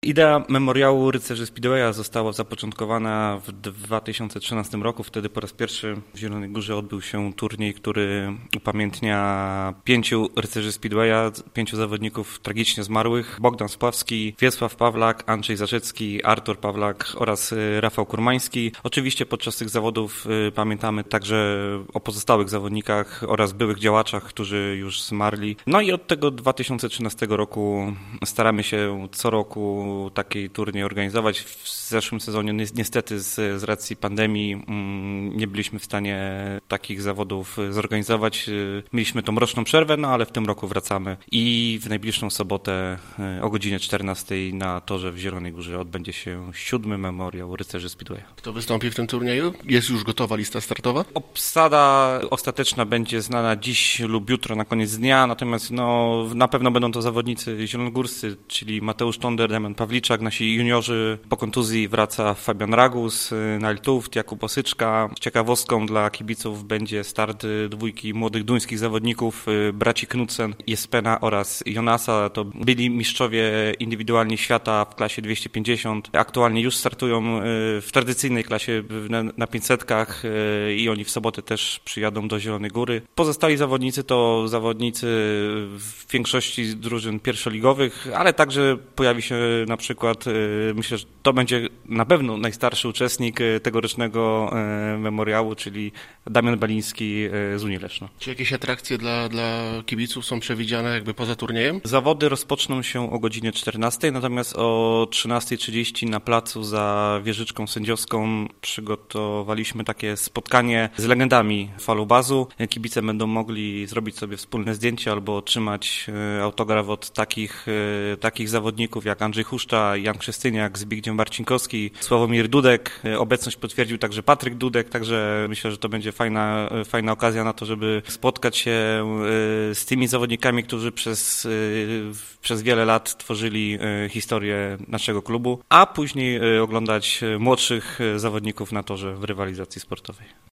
Idea memoriału Rycerzy Speedwaya została zapoczątkowana w 2013 roku. Wtedy po raz pierwszy w Zielonej Górze odbył się turniej, który upamiętnia 5 rycerzy Speedwaya, 5 zawodników tragicznie zmarłych. Bogdan Spławski, Wiesław Pawlak, Andrzej Zarzecki, Artur Pawlak oraz Rafał Kurmański. Oczywiście podczas tych zawodów pamiętamy także o pozostałych zawodnikach oraz byłych działaczach, którzy już zmarli. No i od tego 2013 roku staramy się co roku taki turniej organizować. W zeszłym sezonie niestety z racji pandemii nie byliśmy w stanie takich zawodów zorganizować. Mieliśmy tą roczną przerwę, no ale w tym roku wracamy i w najbliższą sobotę o godzinie 14 na torze w Zielonej Górze odbędzie się 7. memoriał Rycerzy Speedwaya. Kto wystąpi w tym turnieju? Jest już gotowa lista startowa? Obsada ostateczna będzie znana dziś lub jutro na koniec dnia, natomiast na pewno będą to zawodnicy zielonogórscy, czyli Mateusz Tonder, Damian Pawliczak, nasi juniorzy. Po kontuzji wraca Fabian Ragus, Nail Tuft, Jakub Osyczka. Ciekawostką dla kibiców będzie start dwójki młodych duńskich zawodników, braci Knudsen, Jespena oraz Jonasa. To byli mistrzowie indywidualni świata w klasie 250. Aktualnie już startują w tradycyjnej klasie na 500-kach i oni w sobotę też przyjadą do Zielonej Góry. Pozostali zawodnicy to zawodnicy w większości drużyn pierwszoligowych, ale także pojawi się na przykład, myślę, że to będzie na pewno najstarszy uczestnik tegorocznego memoriału, czyli Damian Baliński z Unii Leszno. Czy jakieś atrakcje dla kibiców są przewidziane jakby poza turniejem? Zawody rozpoczną się o godzinie 14, natomiast o 13:30 na placu za wieżyczką sędziowską przygotowaliśmy takie spotkanie z legendami falubazu. Kibice będą mogli zrobić sobie wspólne zdjęcie albo otrzymać autograf od takich zawodników jak Andrzej Huszcza, Jan Krzystyniak, Zbigniew Marcinkowski, Sławomir Dudek. Obecność potwierdził także Patryk Dudek, także myślę, że to będzie fajna okazja na to, żeby spotkać się z tymi zawodnikami, którzy przez wiele lat tworzyli historię naszego klubu, a później oglądać młodszych zawodników na torze w rywalizacji sportowej.